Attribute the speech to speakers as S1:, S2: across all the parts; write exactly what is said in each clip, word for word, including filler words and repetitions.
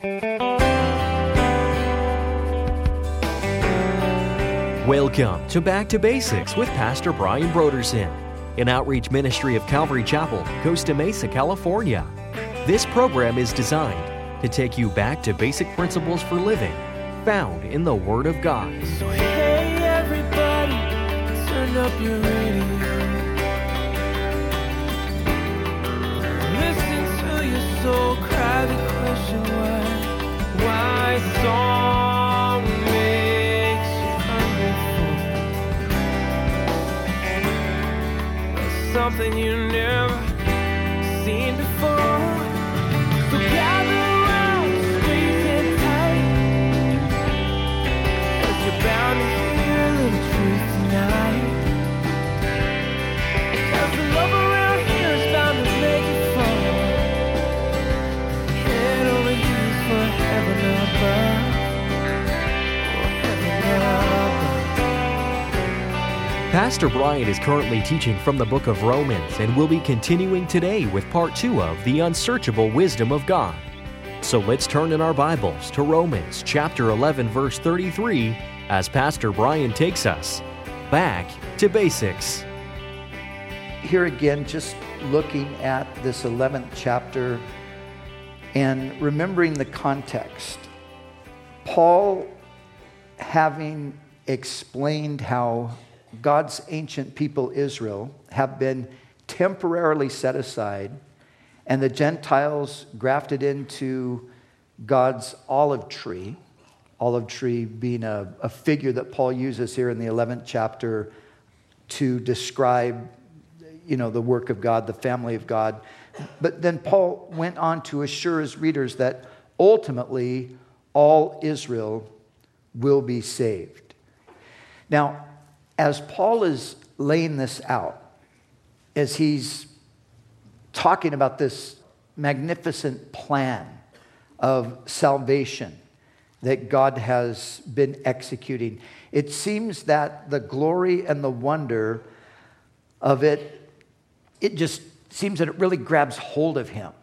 S1: Welcome to Back to Basics with Pastor Brian Brodersen, an outreach ministry of Calvary Chapel, Costa Mesa, California. This program is designed to take you back to basic principles for living found in the Word of God.
S2: So hey everybody, turn up your radio. Listen to your soul cry the question why, why song makes you hungry for. There's something you never seen before. So gather around, squeeze in tight, 'cause you're bound to hear a little truth tonight. 'Cause the love around here is bound to make you fall. Head over heels for heaven above. Oh, heaven above.
S1: Pastor Brian is currently teaching from the book of Romans and will be continuing today with part two of The Unsearchable Wisdom of God. So let's turn in our Bibles to Romans chapter eleven, verse thirty-three, as Pastor Brian takes us back to basics.
S3: Here again, just looking at this eleventh chapter and remembering the context. Paul, having explained how God's ancient people, Israel, have been temporarily set aside and the Gentiles grafted into God's olive tree, olive tree being a, a figure that Paul uses here in the eleventh chapter to describe, you know, the work of God, the family of God. But then Paul went on to assure his readers that ultimately all Israel will be saved. Now, as Paul is laying this out, as he's talking about this magnificent plan of salvation that God has been executing, it seems that the glory and the wonder of it, it just seems that it really grabs hold of him.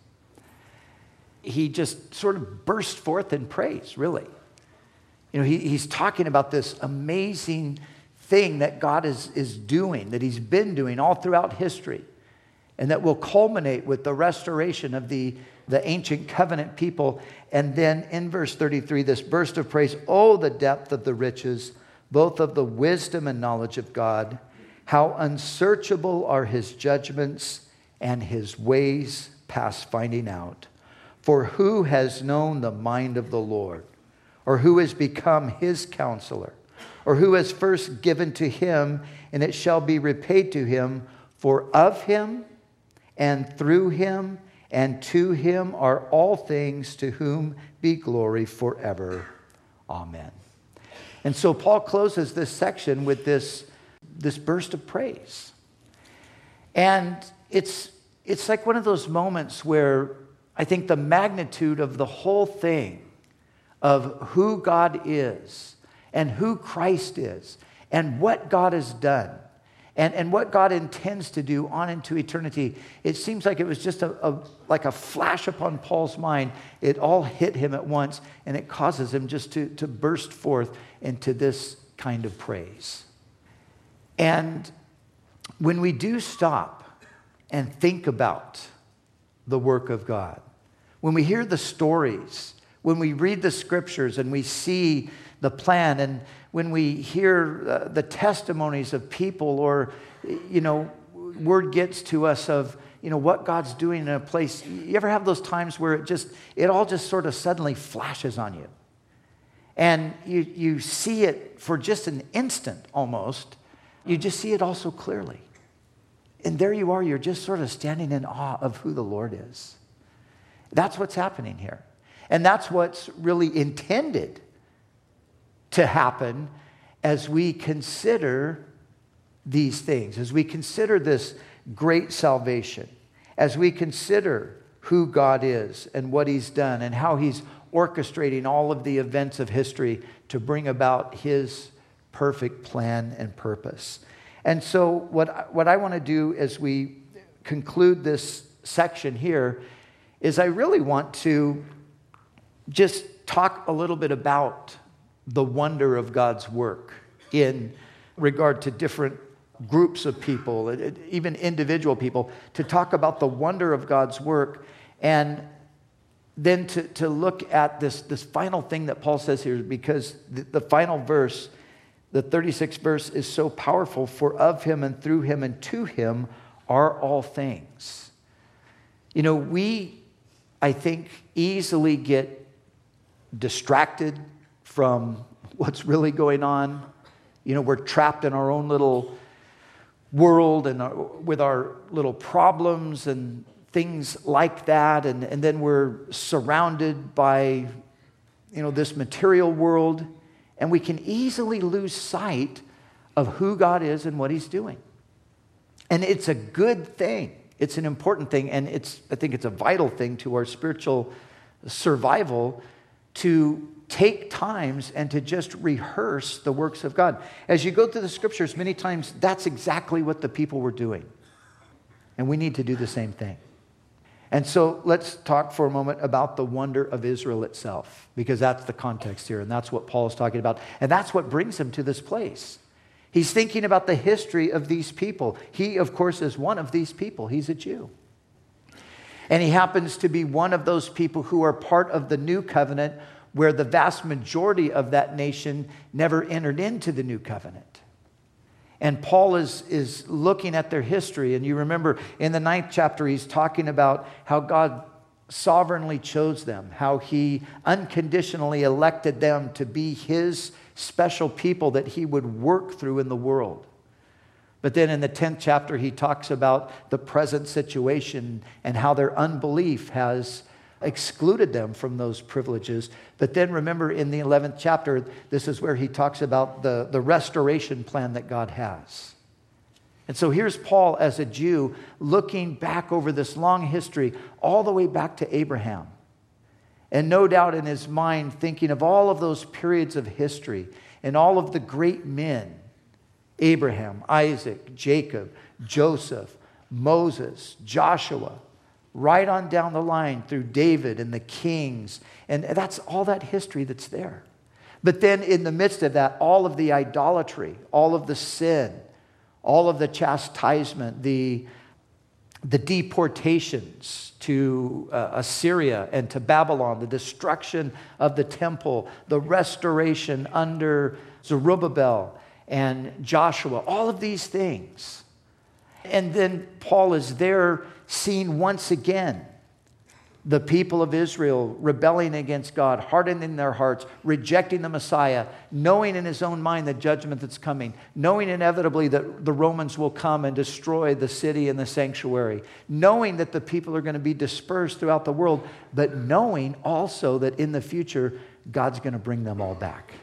S3: He just sort of burst forth in praise, really. You know, he, he's talking about this amazing thing that God is, is doing, that he's been doing all throughout history, and that will culminate with the restoration of the, the ancient covenant people. And then in verse thirty-three, this burst of praise, oh, the depth of the riches, both of the wisdom and knowledge of God, how unsearchable are his judgments and his ways past finding out. For who has known the mind of the Lord, or who has become his counselor? Or who has first given to him, and it shall be repaid to him? For of him, and through him, and to him are all things, to whom be glory forever. Amen. And so Paul closes this section with this, this burst of praise. And it's, it's like one of those moments where I think the magnitude of the whole thing, of who God is, and who Christ is, and what God has done, and, and what God intends to do on into eternity. It seems like it was just a, a like a flash upon Paul's mind. It all hit him at once, and it causes him just to, to burst forth into this kind of praise. And when we do stop and think about the work of God, when we hear the stories, when we read the scriptures and we see the plan, and when we hear uh, the testimonies of people, or, you know, word gets to us of, you know, what God's doing in a place. You ever have those times where it just, it all just sort of suddenly flashes on you? And you, you see it for just an instant almost. You just see it all so clearly. And there you are, you're just sort of standing in awe of who the Lord is. That's what's happening here. And that's what's really intended to happen as we consider these things, as we consider this great salvation, as we consider who God is and what he's done and how he's orchestrating all of the events of history to bring about his perfect plan and purpose. And so what, what I want to do as we conclude this section here is I really want to just talk a little bit about the wonder of God's work in regard to different groups of people, even individual people, to talk about the wonder of God's work, and then to, to look at this, this final thing that Paul says here, because the, the final verse, the thirty-sixth verse, is so powerful. For of him and through him and to him are all things. You know, we, I think, easily get distracted from what's really going on. You know, we're trapped in our own little world and our, with our little problems and things like that. And, and then we're surrounded by, you know, this material world. And we can easily lose sight of who God is and what he's doing. And it's a good thing. It's an important thing. And it's, I think it's a vital thing to our spiritual survival to take times and to just rehearse the works of God. As you go through the scriptures, many times that's exactly what the people were doing. And we need to do the same thing. And so let's talk for a moment about the wonder of Israel itself, because that's the context here, and that's what Paul is talking about. And that's what brings him to this place. He's thinking about the history of these people. He, of course, is one of these people. He's a Jew. And he happens to be one of those people who are part of the new covenant, where the vast majority of that nation never entered into the new covenant. And Paul is, is looking at their history. And you remember in the ninth chapter, he's talking about how God sovereignly chose them, how he unconditionally elected them to be his special people that he would work through in the world. But then in the tenth chapter, he talks about the present situation and how their unbelief has excluded them from those privileges. But then remember in the eleventh chapter, this is where he talks about the, the restoration plan that God has. And so here's Paul as a Jew looking back over this long history all the way back to Abraham. And no doubt in his mind thinking of all of those periods of history and all of the great men, Abraham, Isaac, Jacob, Joseph, Moses, Joshua, right on down the line through David and the kings. And that's all that history that's there. But then in the midst of that, all of the idolatry, all of the sin, all of the chastisement, the, the deportations to uh, Assyria and to Babylon, the destruction of the temple, the restoration under Zerubbabel and Joshua, all of these things. And then Paul is there seeing once again the people of Israel rebelling against God, hardening their hearts, rejecting the Messiah, knowing in his own mind the judgment that's coming, knowing inevitably that the Romans will come and destroy the city and the sanctuary, knowing that the people are going to be dispersed throughout the world, but knowing also that in the future, God's going to bring them all back.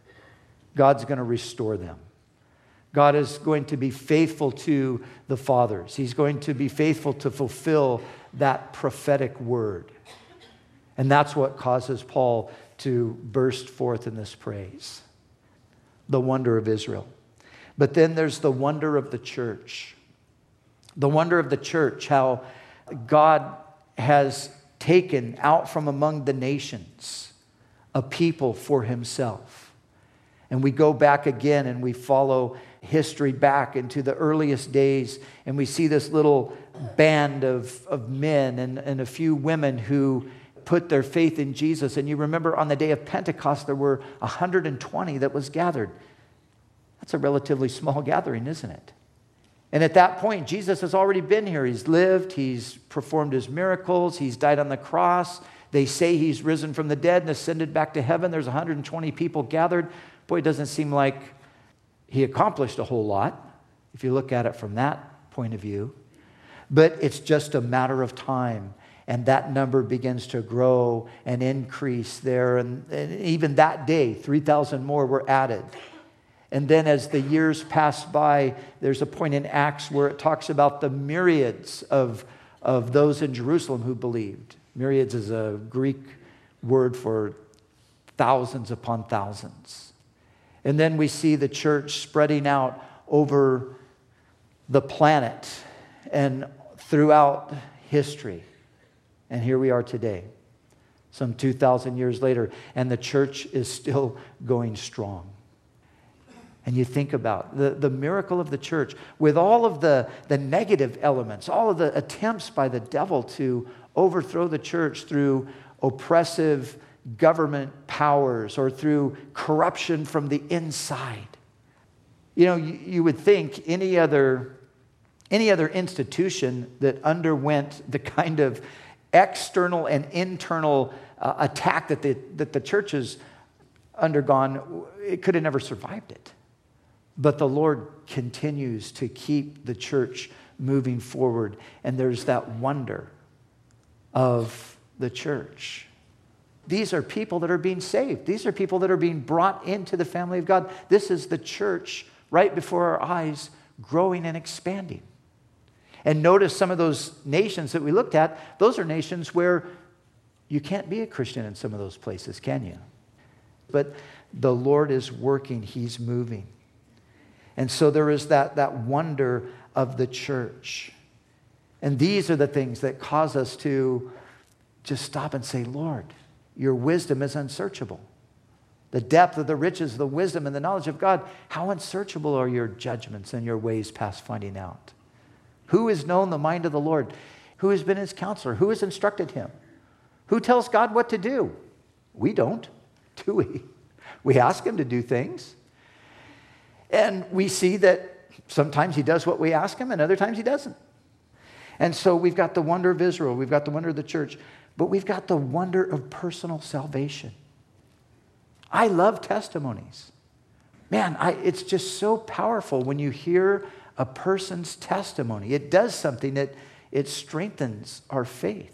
S3: God's going to restore them. God is going to be faithful to the fathers. He's going to be faithful to fulfill that prophetic word. And that's what causes Paul to burst forth in this praise. The wonder of Israel. But then there's the wonder of the church. The wonder of the church, how God has taken out from among the nations a people for himself. And we go back again and we follow history back into the earliest days, and we see this little band of, of men and, and a few women who put their faith in Jesus. And you remember on the day of Pentecost, there were one hundred twenty that was gathered. That's a relatively small gathering, isn't it? And at that point, Jesus has already been here. He's lived, he's performed his miracles, he's died on the cross. They say he's risen from the dead and ascended back to heaven. There's one hundred twenty people gathered. Boy, it doesn't seem like he accomplished a whole lot, if you look at it from that point of view. But it's just a matter of time. And that number begins to grow and increase there. And, and even that day, three thousand more were added. And then as the years pass by, there's a point in Acts where it talks about the myriads of, of those in Jerusalem who believed. Myriads is a Greek word for thousands upon thousands. And then we see the church spreading out over the planet and throughout history. And here we are today. some two thousand years later, and the church is still going strong. And you think about the, the miracle of the church with all of the, the negative elements, all of the attempts by the devil to overthrow the church through oppressive government powers or through corruption from the inside. You know, you, you would think any other, any other institution that underwent the kind of external and internal uh, attack that the, that the church has undergone, it could have never survived it. But the Lord continues to keep the church moving forward. And there's that wonder of the church. These are people that are being saved. These are people that are being brought into the family of God. This is the church right before our eyes, growing and expanding. And notice some of those nations that we looked at, those are nations where you can't be a Christian in some of those places, can you? But the Lord is working. He's moving. And so there is that, that wonder of the church. And these are the things that cause us to just stop and say, Lord, your wisdom is unsearchable. The depth of the riches, the wisdom, and the knowledge of God, how unsearchable are your judgments and your ways past finding out? Who has known the mind of the Lord? Who has been his counselor? Who has instructed him? Who tells God what to do? We don't, do we? We ask him to do things. And we see that sometimes he does what we ask him and other times he doesn't. And so we've got the wonder of Israel. We've got the wonder of the church. But we've got the wonder of personal salvation. I love testimonies. Man, I, it's just so powerful when you hear a person's testimony. It does something that it strengthens our faith.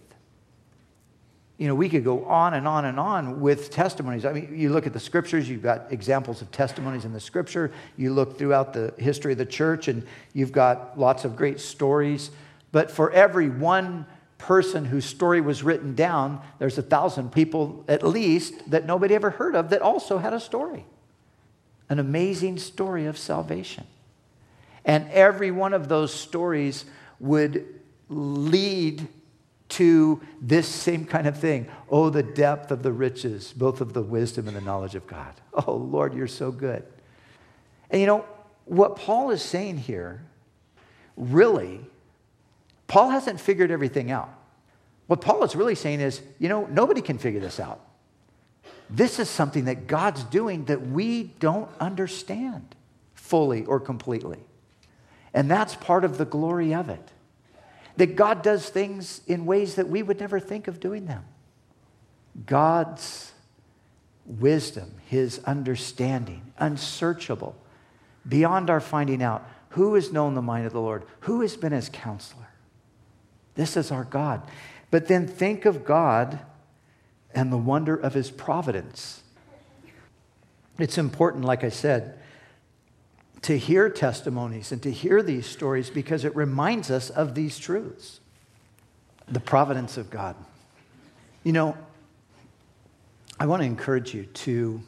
S3: You know, we could go on and on and on with testimonies. I mean, you look at the scriptures, you've got examples of testimonies in the scripture. You look throughout the history of the church, and you've got lots of great stories. But for every one person whose story was written down, there's a thousand people at least that nobody ever heard of that also had a story. An amazing story of salvation. And every one of those stories would lead to this same kind of thing. Oh, the depth of the riches, both of the wisdom and the knowledge of God. Oh, Lord, you're so good. And you know, what Paul is saying here, really, Paul hasn't figured everything out. What Paul is really saying is, you know, nobody can figure this out. This is something that God's doing that we don't understand fully or completely. And that's part of the glory of it. That God does things in ways that we would never think of doing them. God's wisdom, his understanding, unsearchable, beyond our finding out. Who has known the mind of the Lord? Who has been his counselor? This is our God. But then think of God and the wonder of his providence. It's important, like I said, to hear testimonies and to hear these stories because it reminds us of these truths. The providence of God. You know, I want to encourage you to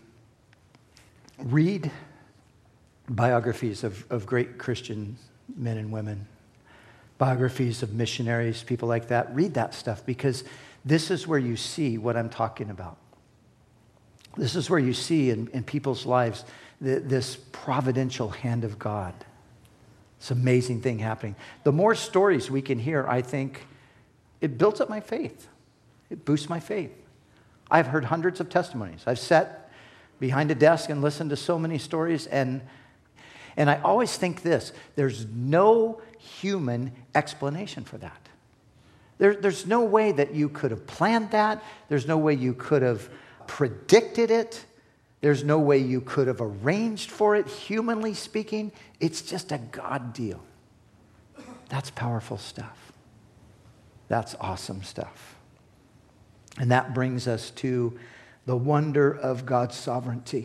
S3: read biographies of, of great Christian men and women, biographies of missionaries, people like that. Read that stuff because this is where you see what I'm talking about. This is where you see in, in people's lives the, this providential hand of God. It's an amazing thing happening. The more stories we can hear, I think, it builds up my faith. It boosts my faith. I've heard hundreds of testimonies. I've sat behind a desk and listened to so many stories, and, and I always think this, there's no human explanation for that. There, there's no way that you could have planned that. There's no way you could have predicted it. There's no way you could have arranged for it, humanly speaking. It's just a God deal. That's powerful stuff. That's awesome stuff. And that brings us to the wonder of God's sovereignty.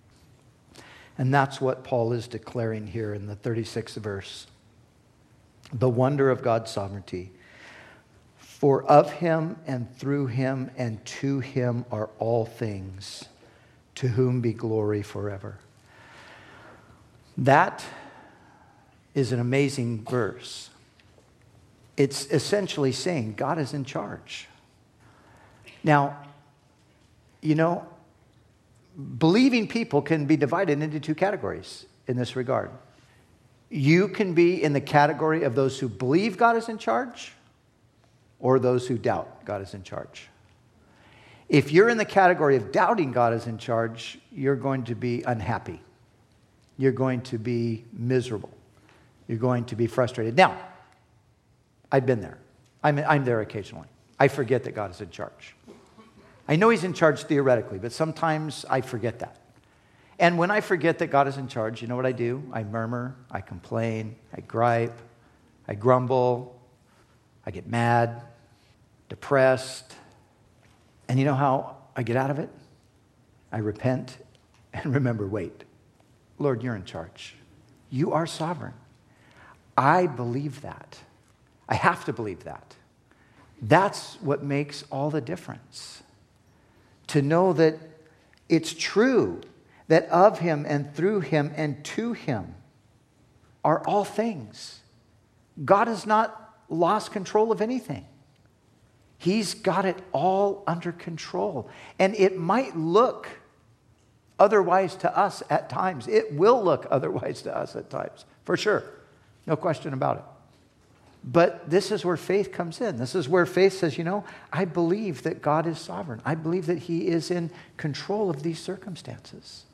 S3: And that's what Paul is declaring here in the thirty-sixth verse. The wonder of God's sovereignty. For of him and through him and to him are all things, to whom be glory forever. That is an amazing verse. It's essentially saying God is in charge. Now, you know, believing people can be divided into two categories in this regard. You can be in the category of those who believe God is in charge or those who doubt God is in charge. If you're in the category of doubting God is in charge, you're going to be unhappy. You're going to be miserable. You're going to be frustrated. Now, I've been there. I'm, I'm there occasionally. I forget that God is in charge. I know He's in charge theoretically, but sometimes I forget that. And when I forget that God is in charge, you know what I do? I murmur, I complain, I gripe, I grumble, I get mad, depressed. And you know how I get out of it? I repent and remember, wait, Lord, you're in charge. You are sovereign. I believe that. I have to believe that. That's what makes all the difference. To know that it's true that of Him and through Him and to Him are all things. God has not lost control of anything. He's got it all under control. And it might look otherwise to us at times. It will look otherwise to us at times, for sure. No question about it. But this is where faith comes in. This is where faith says, you know, I believe that God is sovereign. I believe that He is in control of these circumstances.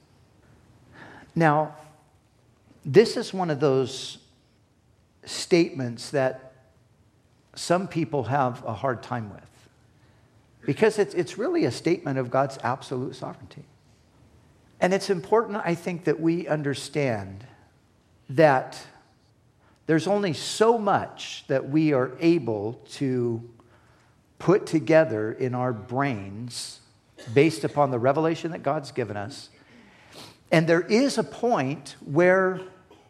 S3: Now, this is one of those statements that some people have a hard time with, because it's, it's really a statement of God's absolute sovereignty. And it's important, I think, that we understand that there's only so much that we are able to put together in our brains based upon the revelation that God's given us. And there is a point where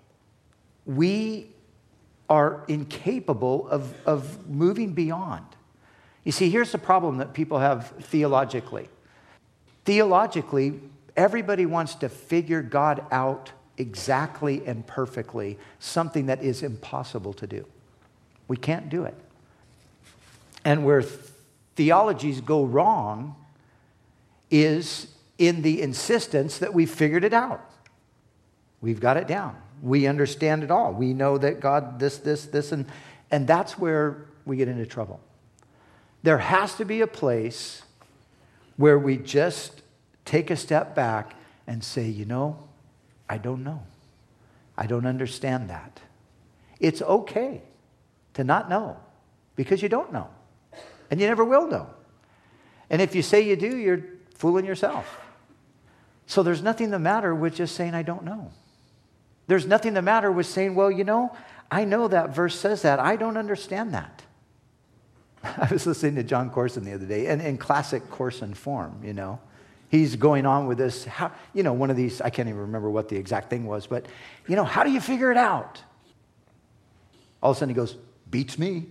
S3: we are incapable of, of moving beyond. You see, here's the problem that people have theologically. Theologically, everybody wants to figure God out exactly and perfectly, something that is impossible to do. We can't do it. And where theologies go wrong is in the insistence that we figured it out. We've got it down. We understand it all. We know that God, this, this, this, and, and that's where we get into trouble. There has to be a place where we just take a step back and say, you know, I don't know. I don't understand that. It's okay to not know because you don't know. And you never will know. And if you say you do, you're fooling yourself. So there's nothing the matter with just saying, I don't know. There's nothing the matter with saying, well, you know, I know that verse says that. I don't understand that. I was listening to John Corson the other day, and in classic Corson form, you know. He's going on with this, how, you know, one of these, I can't even remember what the exact thing was, but, you know, how do you figure it out? All of a sudden he goes, beats me.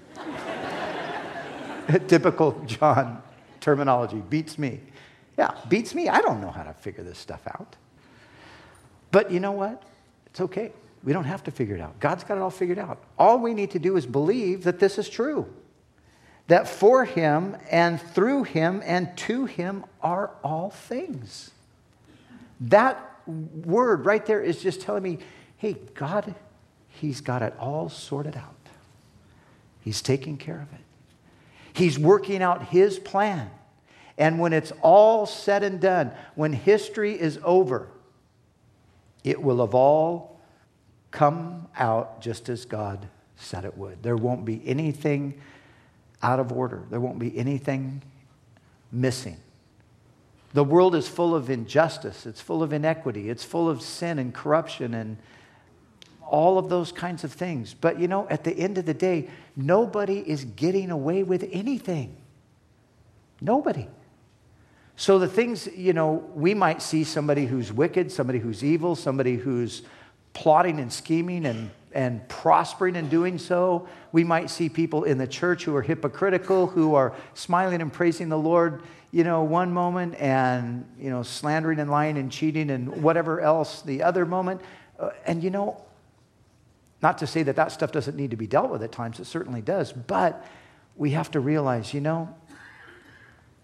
S3: Typical John terminology, beats me. Yeah, beats me. I don't know how to figure this stuff out. But you know what? It's okay. We don't have to figure it out. God's got it all figured out. All we need to do is believe that this is true. That for Him and through Him and to Him are all things. That word right there is just telling me, hey, God, He's got it all sorted out. He's taking care of it. He's working out His plan. And when it's all said and done, when history is over, it will have all come out just as God said it would. There won't be anything out of order. There won't be anything missing. The world is full of injustice. It's full of inequity. It's full of sin and corruption and all of those kinds of things. But you know, at the end of the day, nobody is getting away with anything. Nobody. So the things, you know, we might see somebody who's wicked, somebody who's evil, somebody who's plotting and scheming and and prospering in doing so. We might see people in the church who are hypocritical, who are smiling and praising the Lord, you know, one moment, and, you know, slandering and lying and cheating and whatever else the other moment. Uh, and, you know, not to say that that stuff doesn't need to be dealt with at times. It certainly does. But we have to realize, you know,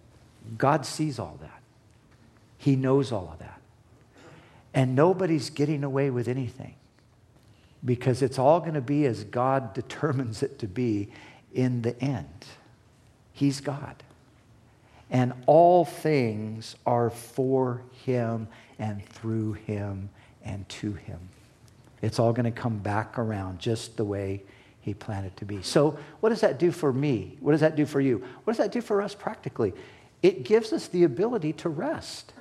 S3: God sees all that. He knows all of that. And nobody's getting away with anything, because it's all going to be as God determines it to be in the end. He's God. And all things are for him and through him and to him. It's all going to come back around just the way he planned it to be. So what does that do for me? What does that do for you? What does that do for us practically? It gives us the ability to rest.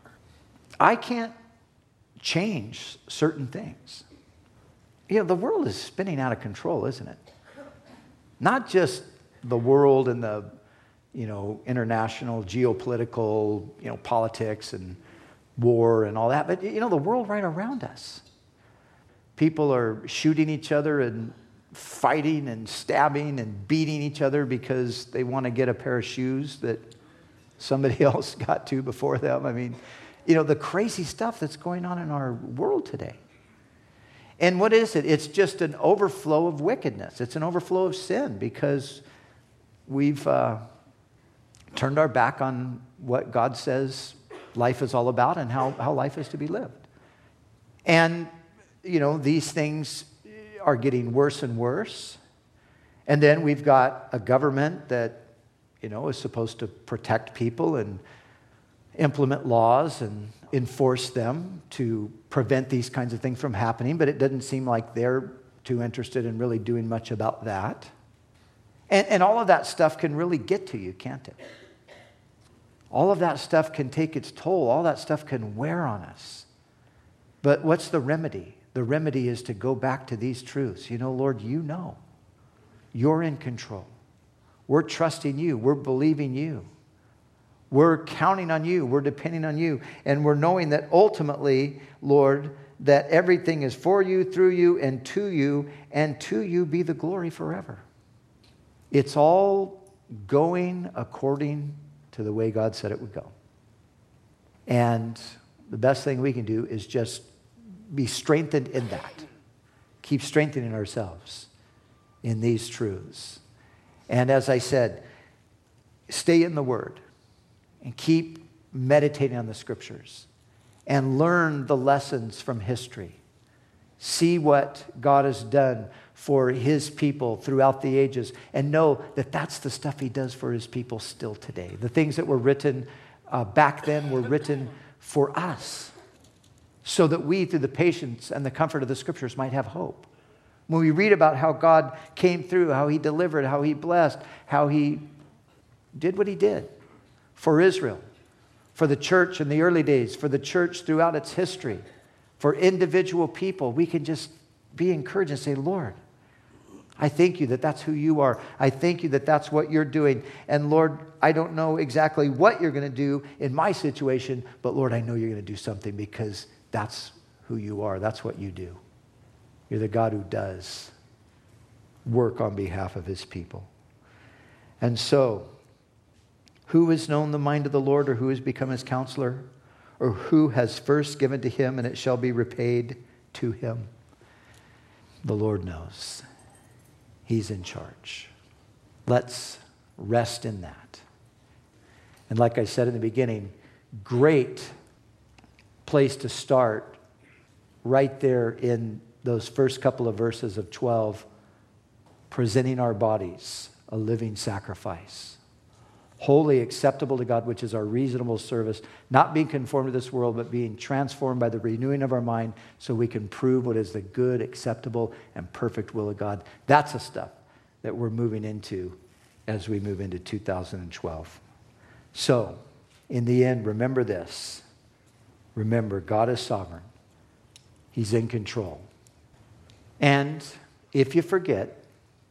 S3: I can't change certain things. You know, the world is spinning out of control, isn't it? Not just the world and the, you know, international geopolitical, you know, politics and war and all that, but, you know, the world right around us. People are shooting each other and fighting and stabbing and beating each other because they want to get a pair of shoes that somebody else got to before them. I mean, you know, the crazy stuff that's going on in our world today. And what is it? It's just an overflow of wickedness. It's an overflow of sin because we've uh, turned our back on what God says life is all about and how, how life is to be lived. And, you know, these things are getting worse and worse. And then we've got a government that, you know, is supposed to protect people and implement laws and enforce them to prevent these kinds of things from happening, but it doesn't seem like they're too interested in really doing much about that. And, and all of that stuff can really get to you, can't it? All of that stuff can take its toll. All that stuff can wear on us. But what's the remedy? The remedy is to go back to these truths. You know, Lord, you know. You're in control. We're trusting you. We're believing you. We're counting on you. We're depending on you. And we're knowing that ultimately, Lord, that everything is for you, through you, and to you, and to you be the glory forever. It's all going according to the way God said it would go. And the best thing we can do is just be strengthened in that. Keep strengthening ourselves in these truths. And as I said, stay in the Word. And keep meditating on the Scriptures and learn the lessons from history. See what God has done for his people throughout the ages and know that that's the stuff he does for his people still today. The things that were written uh, back then were written for us so that we, through the patience and the comfort of the Scriptures, might have hope. When we read about how God came through, how he delivered, how he blessed, how he did what he did for Israel, for the church in the early days, for the church throughout its history, for individual people, we can just be encouraged and say, Lord, I thank you that that's who you are. I thank you that that's what you're doing. And Lord, I don't know exactly what you're going to do in my situation, but Lord, I know you're going to do something because that's who you are. That's what you do. You're the God who does work on behalf of his people. And so, who has known the mind of the Lord, or who has become his counselor, or who has first given to him and it shall be repaid to him? The Lord knows. He's in charge. Let's rest in that. And like I said in the beginning, great place to start right there in those first couple of verses of twelve, presenting our bodies a living sacrifice, holy, acceptable to God, which is our reasonable service, not being conformed to this world, but being transformed by the renewing of our mind so we can prove what is the good, acceptable, and perfect will of God. That's the stuff that we're moving into as we move into two thousand twelve. So, in the end, remember this. Remember, God is sovereign. He's in control. And if you forget,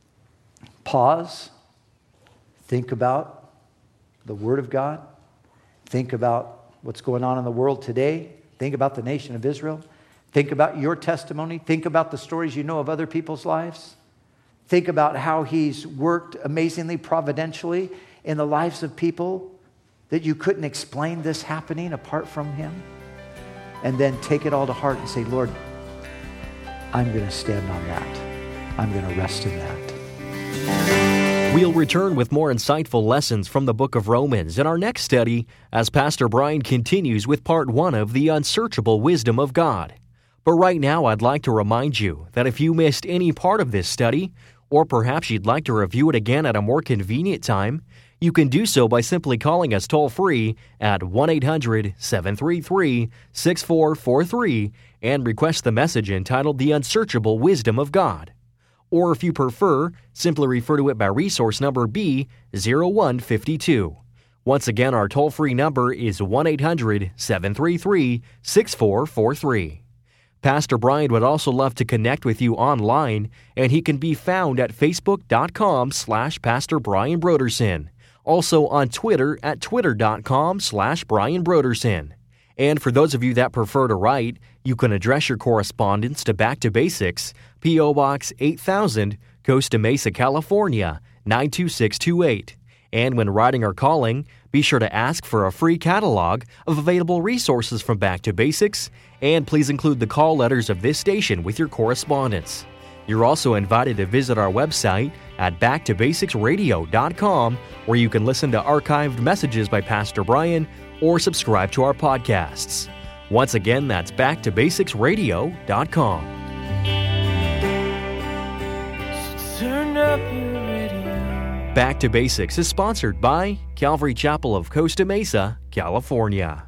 S3: pause, think about the Word of God. Think about what's going on in the world today. Think about the nation of Israel. Think about your testimony. Think about the stories you know of other people's lives. Think about how he's worked amazingly providentially in the lives of people that you couldn't explain this happening apart from him. And then take it all to heart and say, Lord, I'm going to stand on that. I'm going to rest in that.
S1: We'll return with more insightful lessons from the book of Romans in our next study as Pastor Brian continues with part one of the unsearchable wisdom of God. But right now, I'd like to remind you that if you missed any part of this study, or perhaps you'd like to review it again at a more convenient time, you can do so by simply calling us toll-free at one eight hundred seven three three six four four three and request the message entitled The Unsearchable Wisdom of God. Or if you prefer, simply refer to it by resource number B zero one five two. Once again, our toll-free number is one eight hundred seven three three six four four three. Pastor Brian would also love to connect with you online, and he can be found at facebook.com slash Pastor Brian Brodersen. Also on Twitter at twitter.com slash Brian Brodersen. And for those of you that prefer to write, you can address your correspondence to Back to Basics, P O. Box eight thousand, Costa Mesa, California, nine two six two eight. And when writing or calling, be sure to ask for a free catalog of available resources from Back to Basics, and please include the call letters of this station with your correspondence. You're also invited to visit our website at back to basics radio dot com, where you can listen to archived messages by Pastor Brian or subscribe to our podcasts. Once again, that's back to basics radio dot com.
S2: Turn up your radio.
S1: Back to Basics is sponsored by Calvary Chapel of Costa Mesa, California.